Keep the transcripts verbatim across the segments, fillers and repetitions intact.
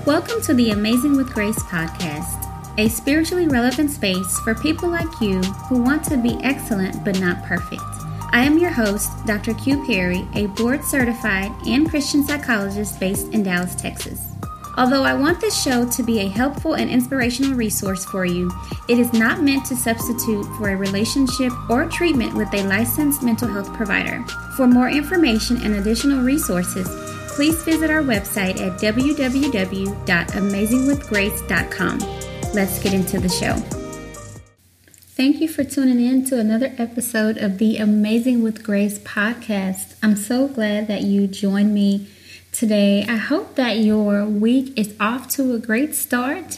Welcome to the Amazing with Grace podcast, a spiritually relevant space for people like you who want to be excellent but not perfect. I am your host, Doctor Q Perry, a board-certified and Christian psychologist based in Dallas, Texas. Although I want this show to be a helpful and inspirational resource for you, it is not meant to substitute for a relationship or treatment with a licensed mental health provider. For more information and additional resources, please visit our website at w w w dot amazing with grace dot com. Let's get into the show. Thank you for tuning in to another episode of the Amazing with Grace podcast. I'm so glad that you joined me today. I hope that your week is off to a great start.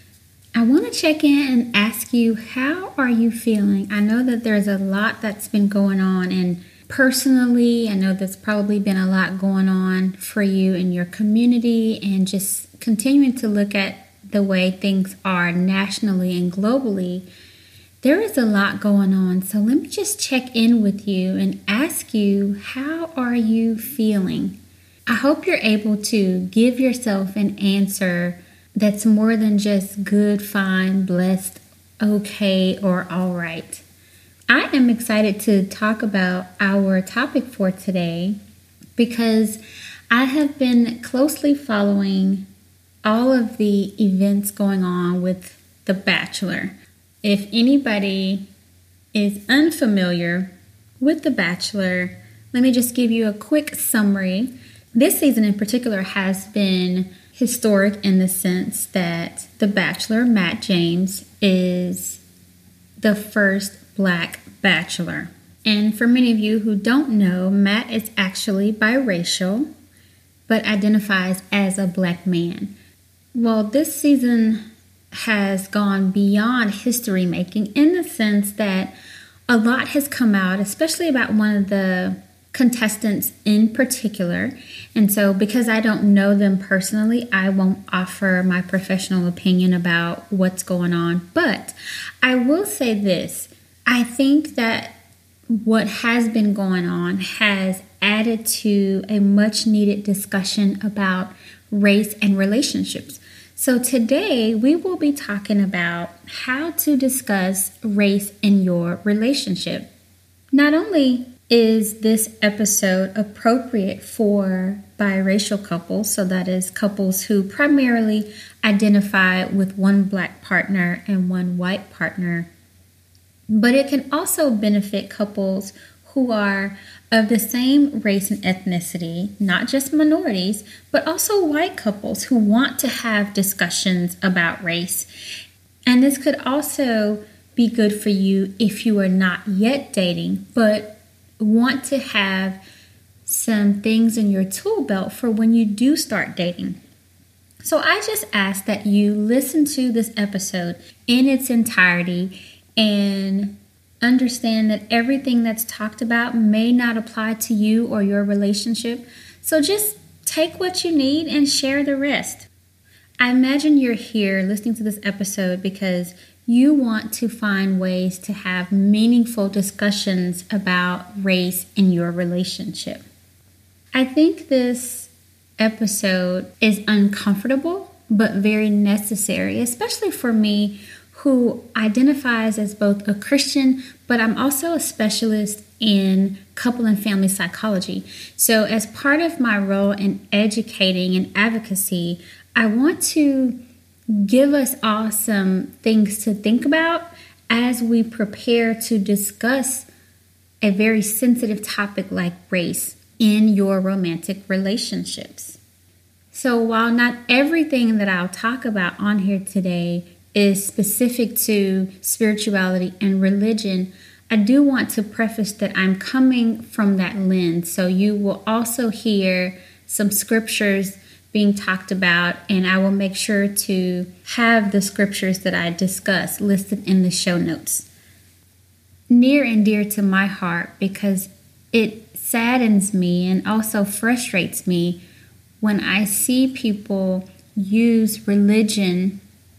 I want to check in and ask you, how are you feeling? I know that there's a lot that's been going on, and personally, I know there's probably been a lot going on for you in your community, and just continuing to look at the way things are nationally and globally. There is a lot going on. So let me just check in with you and ask you, how are you feeling? I hope you're able to give yourself an answer that's more than just good, fine, blessed, okay, or all right. I am excited to talk about our topic for today because I have been closely following all of the events going on with The Bachelor. If anybody is unfamiliar with The Bachelor, let me just give you a quick summary. This season in particular has been historic in the sense that The Bachelor, Matt James, is the first Black Bachelor. And for many of you who don't know, Matt is actually biracial, but identifies as a Black man. Well, this season has gone beyond history making in the sense that a lot has come out, especially about one of the contestants in particular. And so because I don't know them personally, I won't offer my professional opinion about what's going on. But I will say this. I think that what has been going on has added to a much needed discussion about race and relationships. So today we will be talking about how to discuss race in your relationship. Not only is this episode appropriate for biracial couples, so that is couples who primarily identify with one Black partner and one white partner, but it can also benefit couples who are of the same race and ethnicity, not just minorities, but also white couples who want to have discussions about race. And this could also be good for you if you are not yet dating, but want to have some things in your tool belt for when you do start dating. So I just ask that you listen to this episode in its entirety and understand that everything that's talked about may not apply to you or your relationship. So just take what you need and share the rest. I imagine you're here listening to this episode because you want to find ways to have meaningful discussions about race in your relationship. I think this episode is uncomfortable, but very necessary, especially for me, who identifies as both a Christian, but I'm also a specialist in couple and family psychology. So as part of my role in educating and advocacy, I want to give us all some things to think about as we prepare to discuss a very sensitive topic like race in your romantic relationships. So while not everything that I'll talk about on here today is specific to spirituality and religion, I do want to preface that I'm coming from that lens. So you will also hear some scriptures being talked about, and I will make sure to have the scriptures that I discuss listed in the show notes. Near and dear to my heart, because it saddens me and also frustrates me when I see people use religion,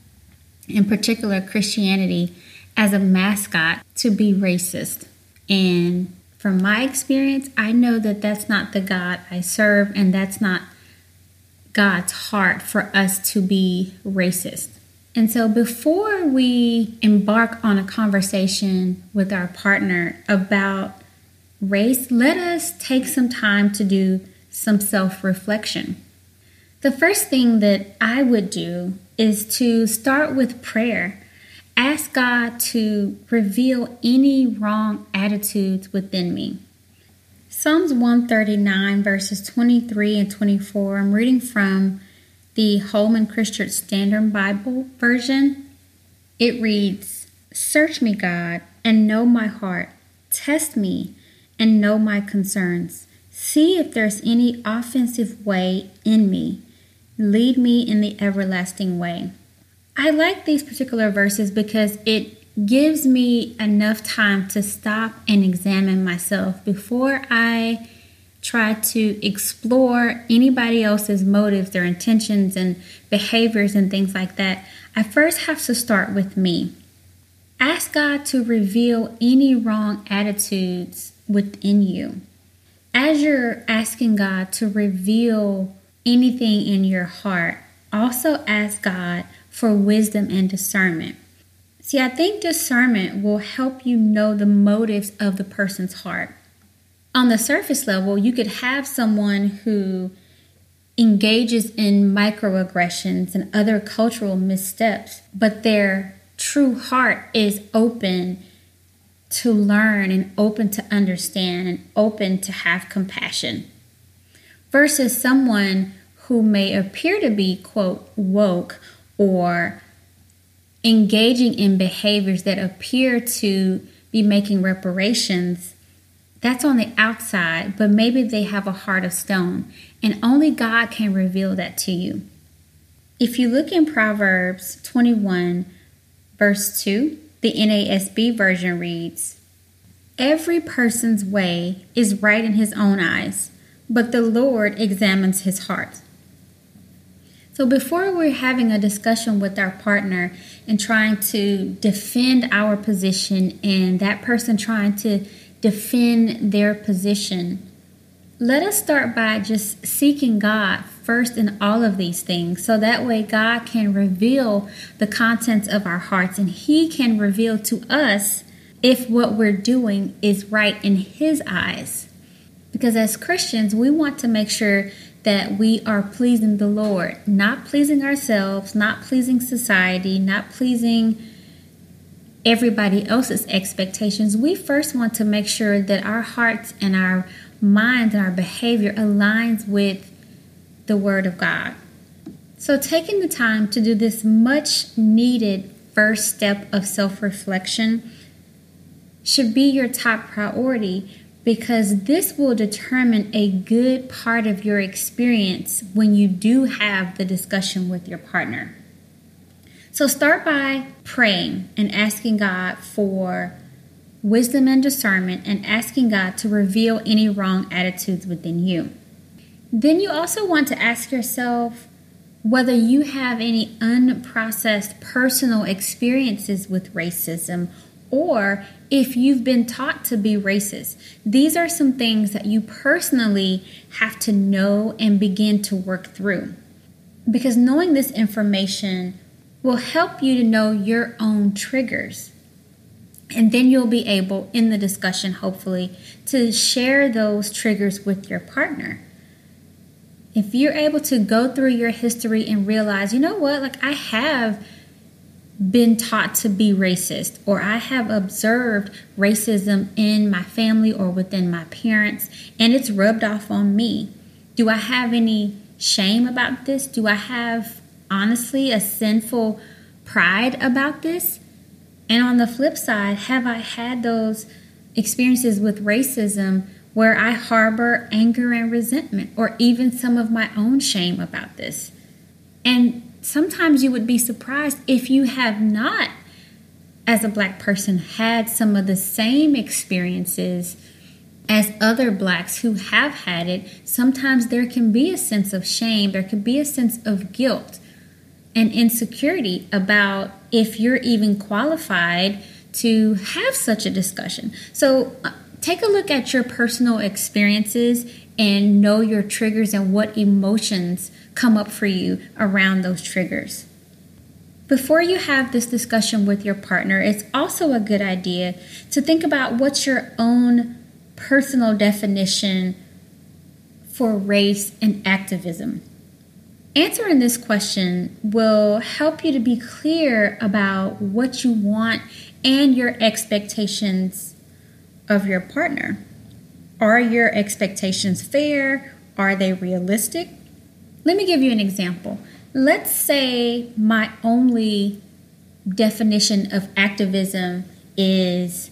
in particular Christianity, as a mascot to be racist. And from my experience, I know that that's not the God I serve, and that's not God's heart for us to be racist. And so before we embark on a conversation with our partner about race, let us take some time to do some self-reflection. The first thing that I would do is to start with prayer. Ask God to reveal any wrong attitudes within me. Psalms one thirty-nine, verses twenty-three and twenty-four, I'm reading from the Holman Christian Standard Bible version. It reads, "Search me, God, and know my heart. Test me and know my concerns. See if there's any offensive way in me. Lead me in the everlasting way." I like these particular verses because it gives me enough time to stop and examine myself before I try to explore anybody else's motives, their intentions and behaviors and things like that. I first have to start with me. Ask God to reveal any wrong attitudes within you. As you're asking God to reveal anything in your heart, also ask God for wisdom and discernment. See, I think discernment will help you know the motives of the person's heart. On the surface level, you could have someone who engages in microaggressions and other cultural missteps, but their true heart is open to learn and open to understand and open to have compassion. Versus someone who may appear to be, quote, woke or engaging in behaviors that appear to be making reparations. That's on the outside, but maybe they have a heart of stone, and only God can reveal that to you. If you look in Proverbs twenty-one, verse two, the N A S B version reads, "Every person's way is right in his own eyes, but the Lord examines his heart." So before we're having a discussion with our partner and trying to defend our position and that person trying to defend their position, let us start by just seeking God first in all of these things. So that way God can reveal the contents of our hearts and He can reveal to us if what we're doing is right in His eyes. Because as Christians, we want to make sure that we are pleasing the Lord, not pleasing ourselves, not pleasing society, not pleasing everybody else's expectations. We first want to make sure that our hearts and our minds and our behavior aligns with the Word of God. So taking the time to do this much needed first step of self-reflection should be your top priority, because this will determine a good part of your experience when you do have the discussion with your partner. So start by praying and asking God for wisdom and discernment and asking God to reveal any wrong attitudes within you. Then you also want to ask yourself whether you have any unprocessed personal experiences with racism, or if you've been taught to be racist. These are some things that you personally have to know and begin to work through. Because knowing this information will help you to know your own triggers. And then you'll be able, in the discussion, hopefully, to share those triggers with your partner. If you're able to go through your history and realize, you know what, like I have been taught to be racist, or I have observed racism in my family or within my parents, and it's rubbed off on me. Do I have any shame about this? Do I have, honestly, a sinful pride about this? And on the flip side, have I had those experiences with racism where I harbor anger and resentment, or even some of my own shame about this? And sometimes you would be surprised if you have not, as a Black person, had some of the same experiences as other Blacks who have had it. Sometimes there can be a sense of shame, there can be a sense of guilt and insecurity about if you're even qualified to have such a discussion. So take a look at your personal experiences and know your triggers and what emotions come up for you around those triggers. Before you have this discussion with your partner, it's also a good idea to think about what's your own personal definition for race and activism. Answering this question will help you to be clear about what you want and your expectations of your partner. Are your expectations fair? Are they realistic? Let me give you an example. Let's say my only definition of activism is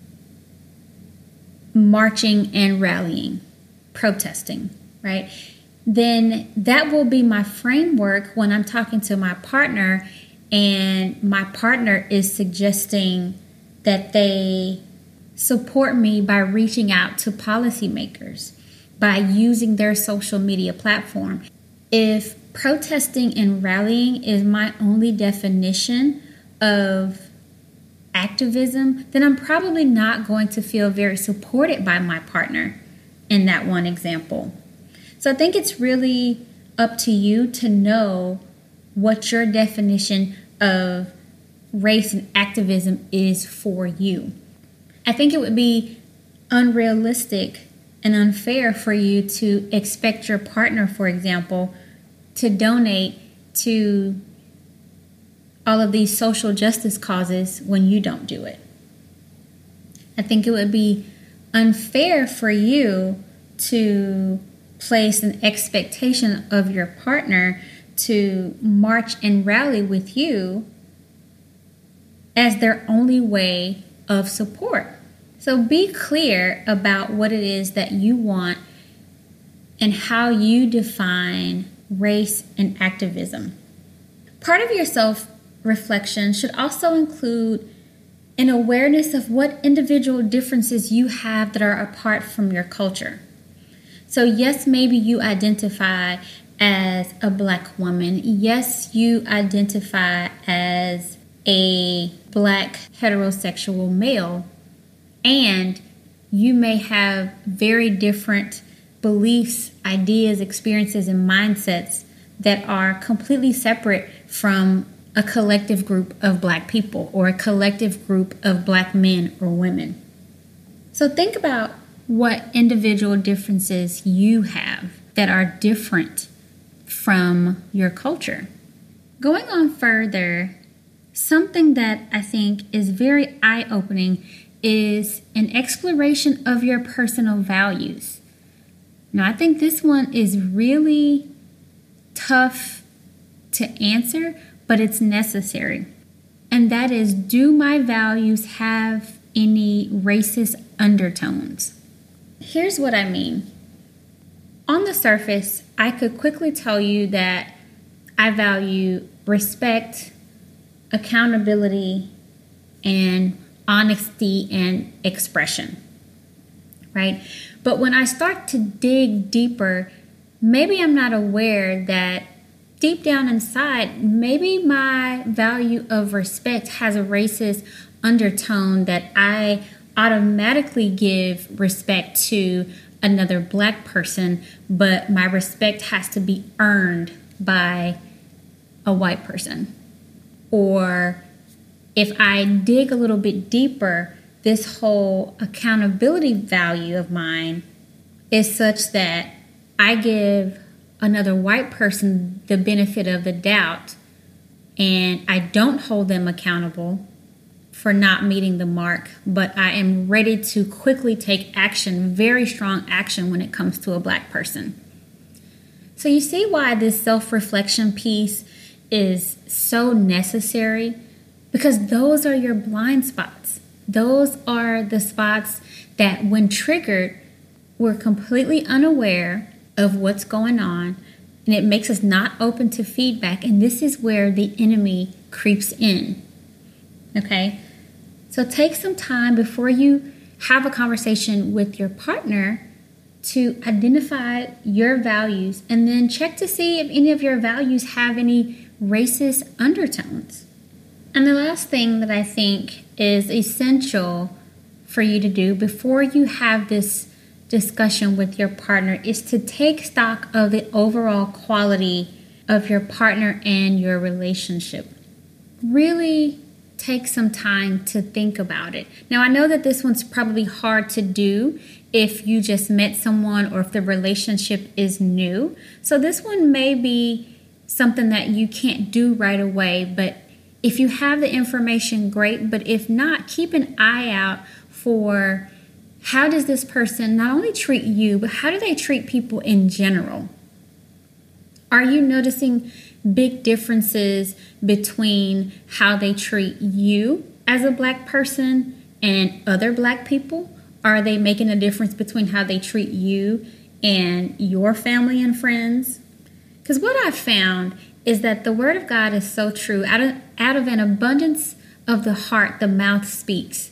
marching and rallying, protesting, right? Then that will be my framework when I'm talking to my partner and my partner is suggesting that they support me by reaching out to policymakers, by using their social media platform. If protesting and rallying is my only definition of activism, then I'm probably not going to feel very supported by my partner in that one example. So I think it's really up to you to know what your definition of race and activism is for you. I think it would be unrealistic and unfair for you to expect your partner, for example, to donate to all of these social justice causes when you don't do it. I think it would be unfair for you to place an expectation of your partner to march and rally with you as their only way of support. So be clear about what it is that you want and how you define race and activism. Part of your self-reflection should also include an awareness of what individual differences you have that are apart from your culture. So yes, maybe you identify as a Black woman. Yes, you identify as a Black heterosexual male. And you may have very different beliefs, ideas, experiences, and mindsets that are completely separate from a collective group of Black people or a collective group of Black men or women. So think about what individual differences you have that are different from your culture. Going on further, something that I think is very eye-opening is an exploration of your personal values. Now, I think this one is really tough to answer, but it's necessary. And that is, do my values have any racist undertones? Here's what I mean. On the surface, I could quickly tell you that I value respect, accountability, and honesty and expression, right? But when I start to dig deeper, maybe I'm not aware that deep down inside, maybe my value of respect has a racist undertone, that I automatically give respect to another Black person, but my respect has to be earned by a white person. Or if I dig a little bit deeper, this whole accountability value of mine is such that I give another white person the benefit of the doubt and I don't hold them accountable for not meeting the mark, but I am ready to quickly take action, very strong action when it comes to a Black person. So you see why this self-reflection piece is so necessary, because those are your blind spots. Those are the spots that when triggered, we're completely unaware of what's going on, and it makes us not open to feedback, and this is where the enemy creeps in. Okay? So take some time before you have a conversation with your partner to identify your values, and then check to see if any of your values have any racist undertones. And the last thing that I think is essential for you to do before you have this discussion with your partner is to take stock of the overall quality of your partner and your relationship. Really take some time to think about it. Now, I know that this one's probably hard to do if you just met someone or if the relationship is new. So this one may be something that you can't do right away, but if you have the information, great. But if not, keep an eye out for how does this person not only treat you, but how do they treat people in general? Are you noticing big differences between how they treat you as a Black person and other Black people? Are they making a difference between how they treat you and your family and friends? Because what I've found is that the Word of God is so true. Out of, out of an abundance of the heart, the mouth speaks.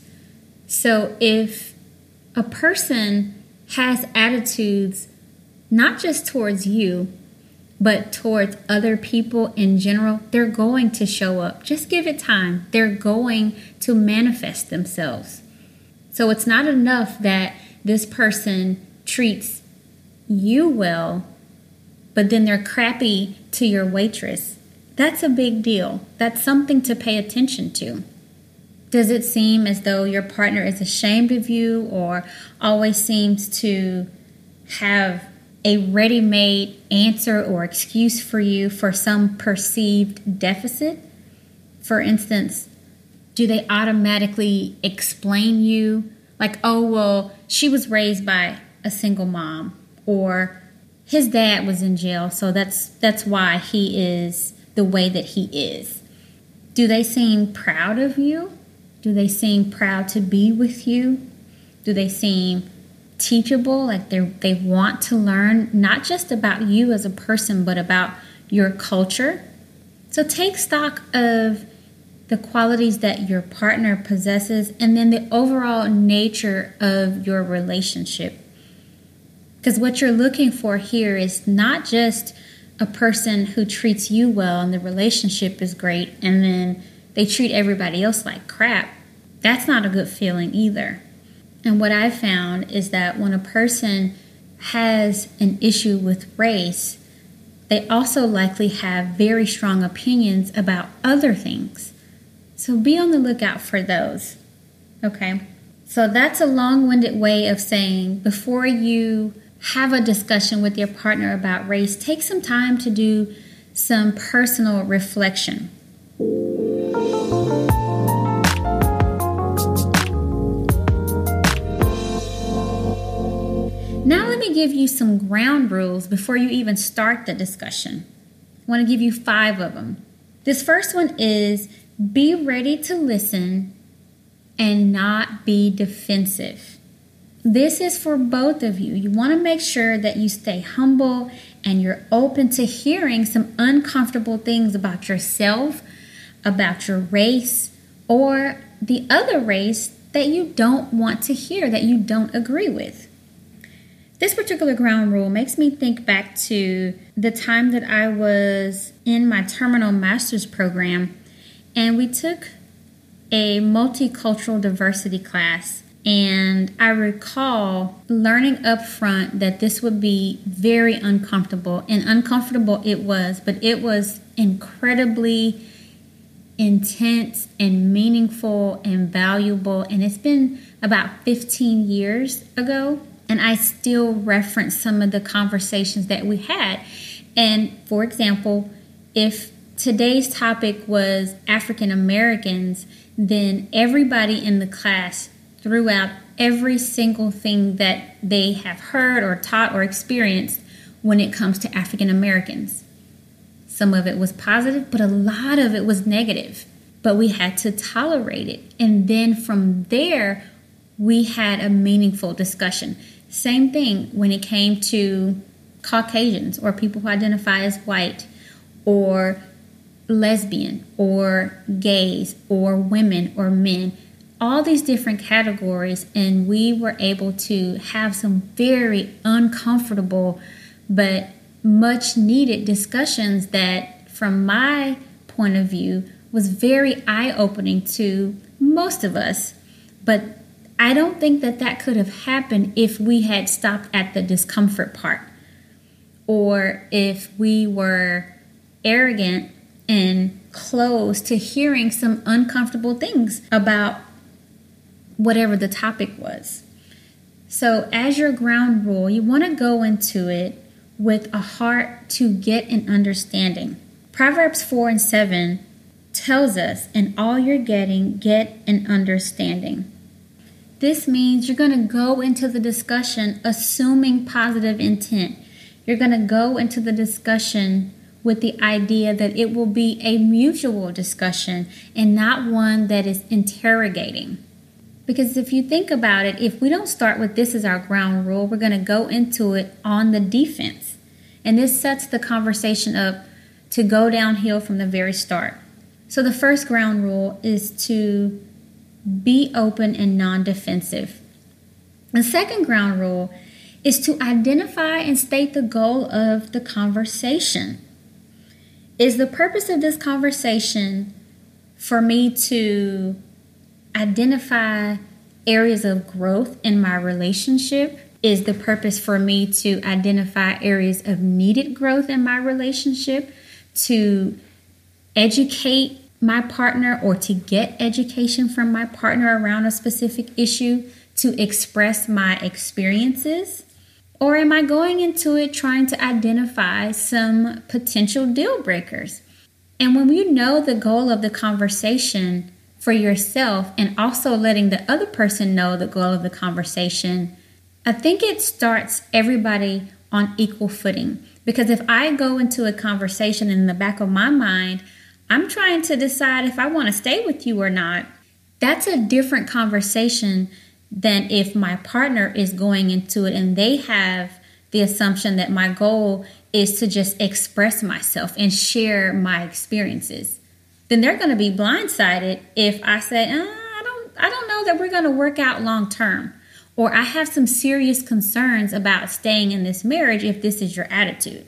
So if a person has attitudes not just towards you, but towards other people in general, they're going to show up. Just give it time. They're going to manifest themselves. So it's not enough that this person treats you well, but then they're crappy to your waitress. That's a big deal. That's something to pay attention to. Does it seem as though your partner is ashamed of you or always seems to have a ready-made answer or excuse for you for some perceived deficit? For instance, do they automatically explain you like, oh, well, she was raised by a single mom, or his dad was in jail, so that's that's why he is the way that he is? Do they seem proud of you? Do they seem proud to be with you? Do they seem teachable, like they they want to learn not just about you as a person, but about your culture? So take stock of the qualities that your partner possesses and then the overall nature of your relationship. Because what you're looking for here is not just a person who treats you well and the relationship is great and then they treat everybody else like crap. That's not a good feeling either. And what I've found is that when a person has an issue with race, they also likely have very strong opinions about other things. So be on the lookout for those. Okay? So that's a long-winded way of saying before you have a discussion with your partner about race, take some time to do some personal reflection. Now let me give you some ground rules before you even start the discussion. I want to give you five of them. This first one is be ready to listen and not be defensive. This is for both of you. You want to make sure that you stay humble and you're open to hearing some uncomfortable things about yourself, about your race, or the other race that you don't want to hear, that you don't agree with. This particular ground rule makes me think back to the time that I was in my terminal master's program, and we took a multicultural diversity class. And I recall learning up front that this would be very uncomfortable, and uncomfortable it was, but it was incredibly intense and meaningful and valuable. And it's been about fifteen years ago, and I still reference some of the conversations that we had. And for example, if today's topic was African Americans, then everybody in the class threw out every single thing that they have heard or taught or experienced when it comes to African Americans. Some of it was positive, but a lot of it was negative. But we had to tolerate it. And then from there, we had a meaningful discussion. Same thing when it came to Caucasians or people who identify as white or lesbian or gays or women or men. All these different categories, and we were able to have some very uncomfortable but much needed discussions that, from my point of view, was very eye-opening to most of us. But I don't think that that could have happened if we had stopped at the discomfort part, or if we were arrogant and closed to hearing some uncomfortable things about whatever the topic was. So as your ground rule, you want to go into it with a heart to get an understanding. Proverbs four and seven tells us, in all you're getting, get an understanding. This means you're going to go into the discussion assuming positive intent. You're going to go into the discussion with the idea that it will be a mutual discussion and not one that is interrogating. Because if you think about it, if we don't start with this as our ground rule, we're going to go into it on the defense. And this sets the conversation up to go downhill from the very start. So the first ground rule is to be open and non-defensive. The second ground rule is to identify and state the goal of the conversation. Is the purpose of this conversation for me to identify areas of growth in my relationship? Is the purpose for me to identify areas of needed growth in my relationship, to educate my partner or to get education from my partner around a specific issue, to express my experiences? Or am I going into it trying to identify some potential deal breakers? And when you know the goal of the conversation for yourself and also letting the other person know the goal of the conversation, I think it starts everybody on equal footing. Because if I go into a conversation and in the back of my mind, I'm trying to decide if I want to stay with you or not, that's a different conversation than if my partner is going into it and they have the assumption that my goal is to just express myself and share my experiences. Then they're going to be blindsided if I say, uh, I don't, I don't know that we're going to work out long term, or I have some serious concerns about staying in this marriage if this is your attitude.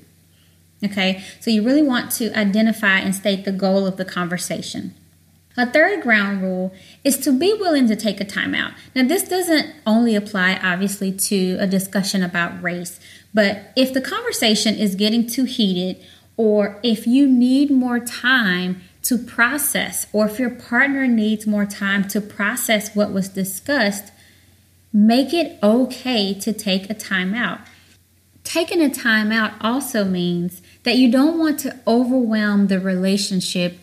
Okay, so you really want to identify and state the goal of the conversation. A third ground rule is to be willing to take a timeout. Now, this doesn't only apply, obviously, to a discussion about race, but if the conversation is getting too heated, or if you need more time to process, or if your partner needs more time to process what was discussed, make it okay to take a timeout. Taking a timeout also means that you don't want to overwhelm the relationship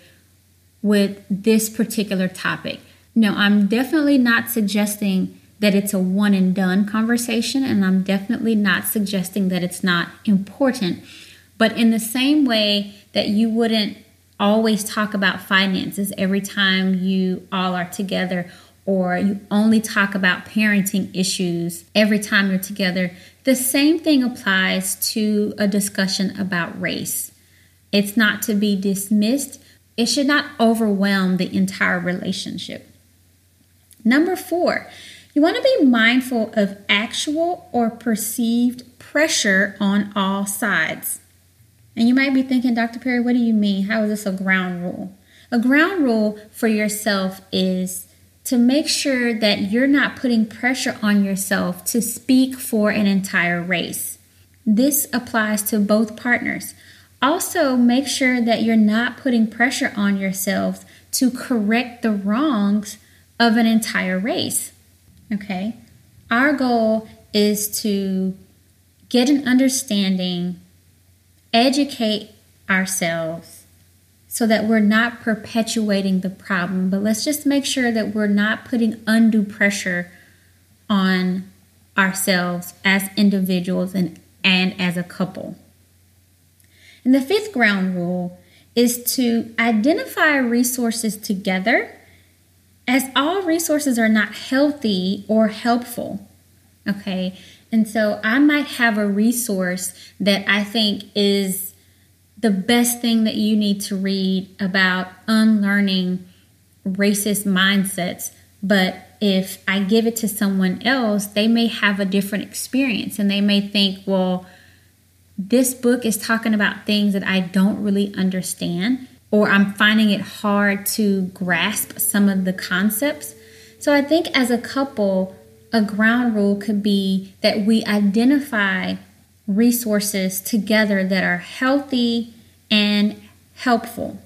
with this particular topic. No, I'm definitely not suggesting that it's a one and done conversation, and I'm definitely not suggesting that it's not important. But in the same way that you wouldn't always talk about finances every time you all are together, or you only talk about parenting issues every time you're together, the same thing applies to a discussion about race. It's not to be dismissed. It should not overwhelm the entire relationship. Number four, you want to be mindful of actual or perceived pressure on all sides. And you might be thinking, Doctor Perry, what do you mean? How is this a ground rule? A ground rule for yourself is to make sure that you're not putting pressure on yourself to speak for an entire race. This applies to both partners. Also, make sure that you're not putting pressure on yourself to correct the wrongs of an entire race. Okay? Our goal is to get an understanding, educate ourselves so that we're not perpetuating the problem. But let's just make sure that we're not putting undue pressure on ourselves as individuals and, and as a couple. And the fifth ground rule is to identify resources together, as all resources are not healthy or helpful. Okay, and so I might have a resource that I think is the best thing that you need to read about unlearning racist mindsets, but if I give it to someone else, they may have a different experience, and they may think, well, this book is talking about things that I don't really understand, or I'm finding it hard to grasp some of the concepts. So I think as a couple, a ground rule could be that we identify resources together that are healthy and helpful.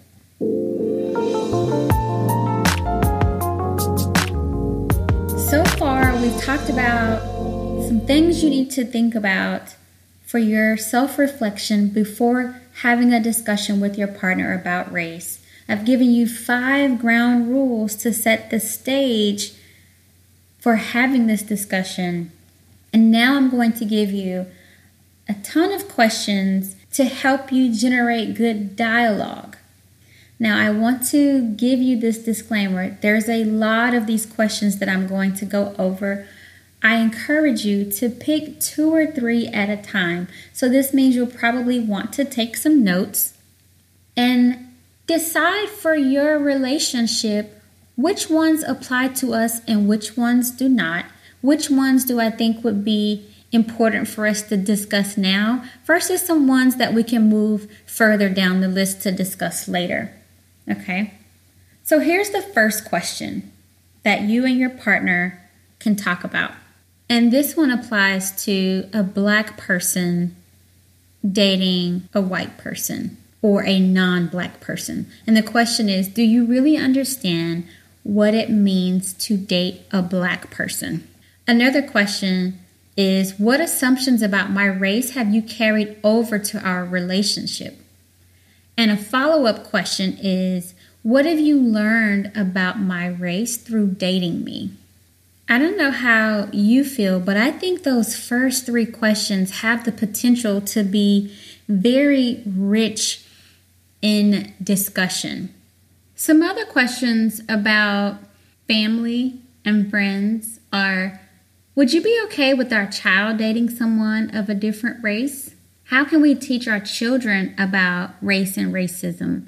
So far, we've talked about some things you need to think about for your self-reflection before having a discussion with your partner about race. I've given you five ground rules to set the stage for having this discussion. And now I'm going to give you a ton of questions to help you generate good dialogue. Now, I want to give you this disclaimer. There's a lot of these questions that I'm going to go over. I encourage you to pick two or three at a time. So this means you'll probably want to take some notes and decide for your relationship which ones apply to us and which ones do not. Which ones do I think would be important for us to discuss now versus some ones that we can move further down the list to discuss later. Okay? So here's the first question that you and your partner can talk about. And this one applies to a Black person dating a white person or a non-Black person. And the question is, do you really understand what it means to date a Black person? Another question is, what assumptions about my race have you carried over to our relationship? And a follow-up question is, what have you learned about my race through dating me? I don't know how you feel, but I think those first three questions have the potential to be very rich in discussion. Some other questions about family and friends are, would you be okay with our child dating someone of a different race? How can we teach our children about race and racism?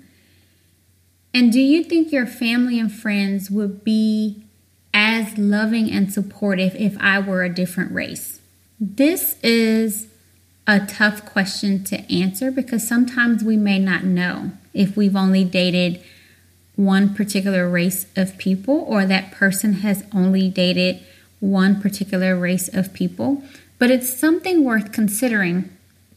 And do you think your family and friends would be as loving and supportive if I were a different race? This is a tough question to answer because sometimes we may not know if we've only dated one particular race of people or that person has only dated one particular race of people. But it's something worth considering.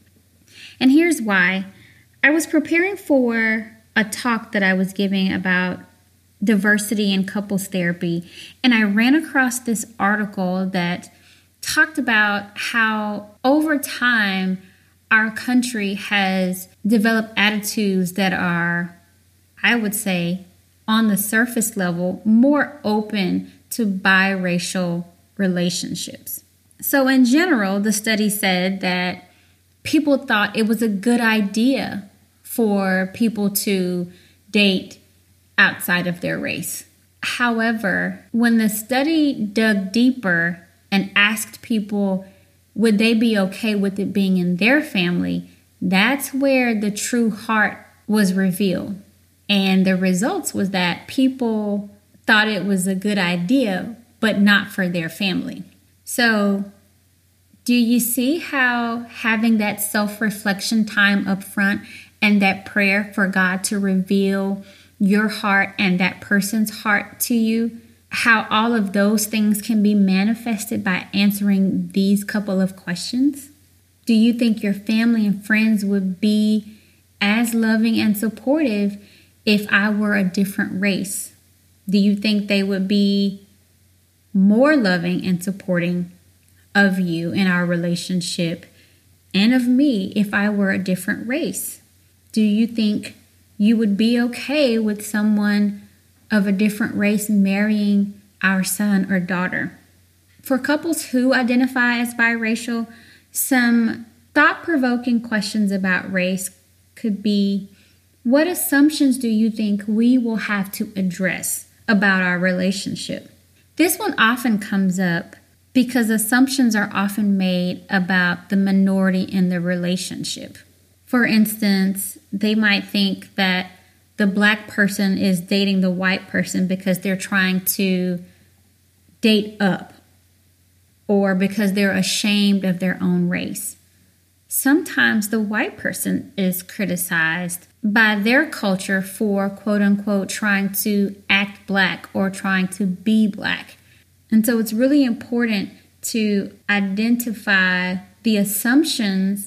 And here's why. I was preparing for a talk that I was giving about diversity in couples therapy, and I ran across this article that talked about how over time our country has developed attitudes that are, I would say, on the surface level, more open to biracial relationships. So in general, the study said that people thought it was a good idea for people to date outside of their race. However, when the study dug deeper and asked people, would they be okay with it being in their family, that's where the true heart was revealed. And the results was that people thought it was a good idea, but not for their family. So do you see how having that self-reflection time up front and that prayer for God to reveal your heart and that person's heart to you, how all of those things can be manifested by answering these couple of questions? Do you think your family and friends would be as loving and supportive if I were a different race? Do you think they would be more loving and supporting of you in our relationship and of me if I were a different race? Do you think you would be okay with someone of a different race marrying our son or daughter? For couples who identify as biracial, some thought-provoking questions about race could be, what assumptions do you think we will have to address about our relationship? This one often comes up because assumptions are often made about the minority in the relationship. For instance, they might think that the Black person is dating the white person because they're trying to date up or because they're ashamed of their own race. Sometimes the white person is criticized by their culture for, quote unquote, trying to act Black or trying to be Black. And so it's really important to identify the assumptions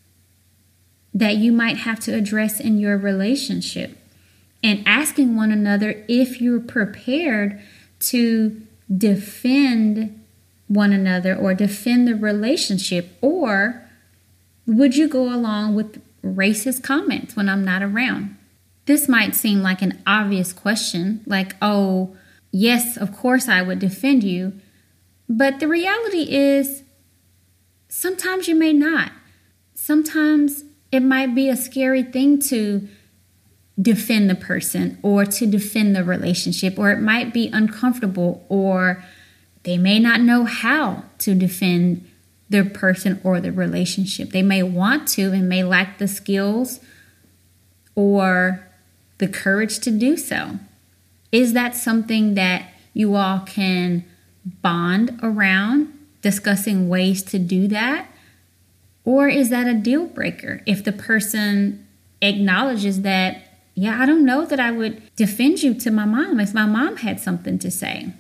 that you might have to address in your relationship, and asking one another if you're prepared to defend one another or defend the relationship, or would you go along with racist comments when I'm not around? This might seem like an obvious question, like, oh, yes, of course I would defend you. But the reality is, sometimes you may not. Sometimes it might be a scary thing to defend the person or to defend the relationship, or it might be uncomfortable, or they may not know how to defend the person or the relationship. They may want to and may lack the skills or the courage to do so. Is that something that you all can bond around, discussing ways to do that? Or is that a deal breaker if the person acknowledges that, yeah, I don't know that I would defend you to my mom if my mom had something to say?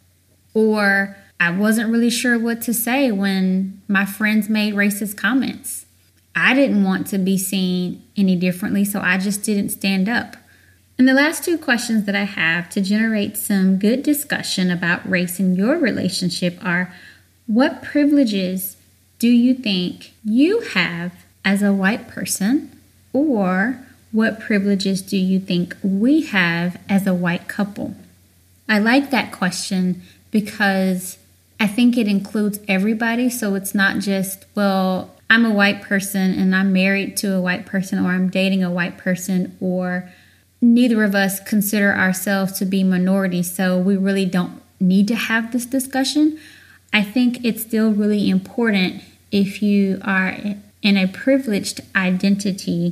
Or I wasn't really sure what to say when my friends made racist comments. I didn't want to be seen any differently, so I just didn't stand up. And the last two questions that I have to generate some good discussion about race in your relationship are, what privileges do you think you have as a white person? Or what privileges do you think we have as a white couple? I like that question because I think it includes everybody. So it's not just, well, I'm a white person and I'm married to a white person, or I'm dating a white person, or neither of us consider ourselves to be minorities, so we really don't need to have this discussion. I think it's still really important, if you are in a privileged identity,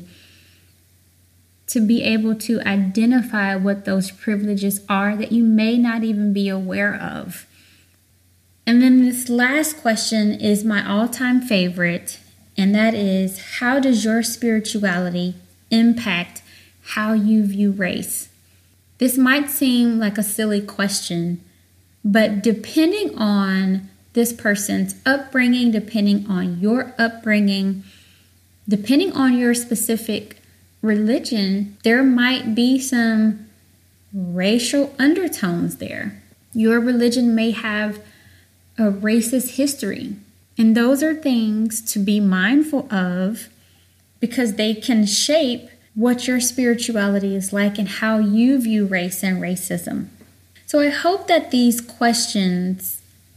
to be able to identify what those privileges are that you may not even be aware of. And then this last question is my all-time favorite, and that is, how does your spirituality impact how you view race? This might seem like a silly question, but depending on this person's upbringing, depending on your upbringing, depending on your specific religion, there might be some racial undertones there. Your religion may have a racist history, and those are things to be mindful of because they can shape what your spirituality is like and how you view race and racism. So I hope that these questions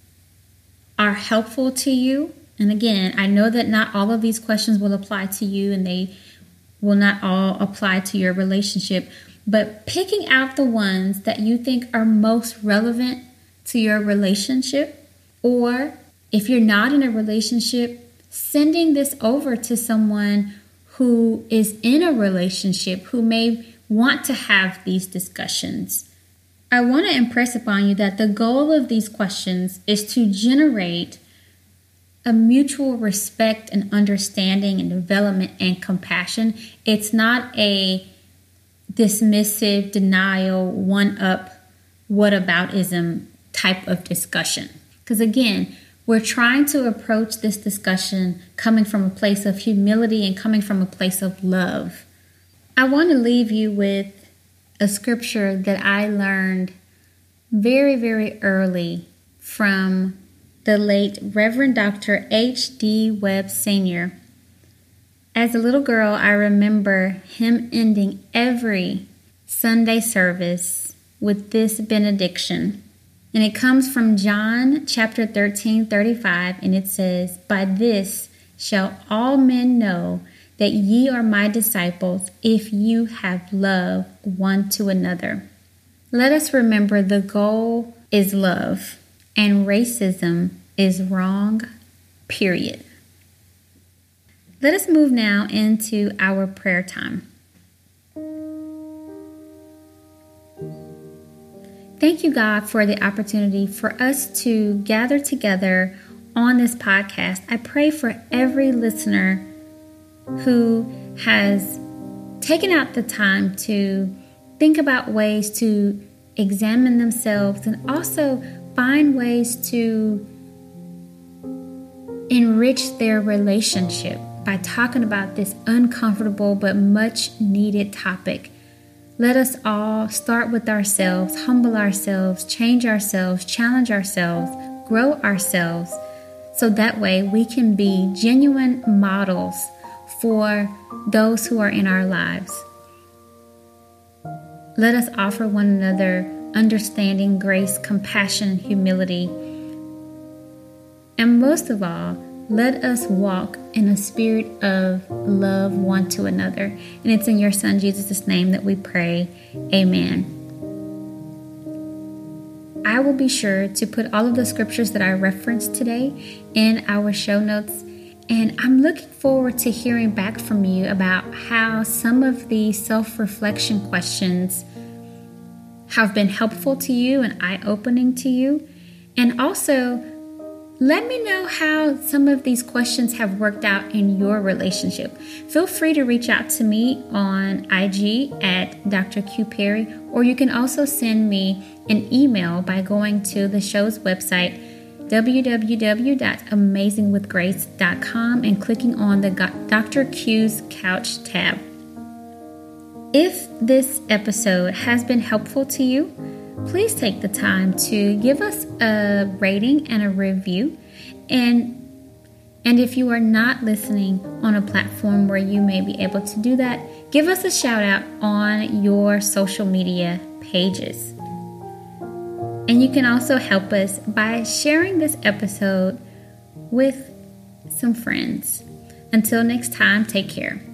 are helpful to you. And again, I know that not all of these questions will apply to you, and they will not all apply to your relationship, but picking out the ones that you think are most relevant to your relationship, or if you're not in a relationship, sending this over to someone who is in a relationship, who may want to have these discussions. I want to impress upon you that the goal of these questions is to generate a mutual respect and understanding and development and compassion. It's not a dismissive, denial, one-up, whataboutism type of discussion. Because again, we're trying to approach this discussion coming from a place of humility and coming from a place of love. I want to leave you with a scripture that I learned very, very early from the late Reverend Doctor H D Webb Senior As a little girl, I remember him ending every Sunday service with this benediction. And it comes from John chapter thirteen, thirty-five, and it says, "By this shall all men know that ye are my disciples, if you have love one to another." Let us remember the goal is love, and racism is wrong, period. Let us move now into our prayer time. Thank you, God, for the opportunity for us to gather together on this podcast. I pray for every listener who has taken out the time to think about ways to examine themselves and also find ways to enrich their relationship by talking about this uncomfortable but much needed topic. Let us all start with ourselves, humble ourselves, change ourselves, challenge ourselves, grow ourselves, so that way we can be genuine models for those who are in our lives. Let us offer one another understanding, grace, compassion, humility. And most of all, let us walk in a spirit of love one to another. And it's in your Son Jesus' name that we pray. Amen. I will be sure to put all of the scriptures that I referenced today in our show notes. And I'm looking forward to hearing back from you about how some of the self-reflection questions have been helpful to you and eye-opening to you. And also, let me know how some of these questions have worked out in your relationship. Feel free to reach out to me on I G at Doctor Q Perry, or you can also send me an email by going to the show's website, w w w dot amazing with grace dot com, and clicking on the Doctor Q's Couch tab. If this episode has been helpful to you, please take the time to give us a rating and a review. And and if you are not listening on a platform where you may be able to do that, give us a shout out on your social media pages. And you can also help us by sharing this episode with some friends. Until next time, take care.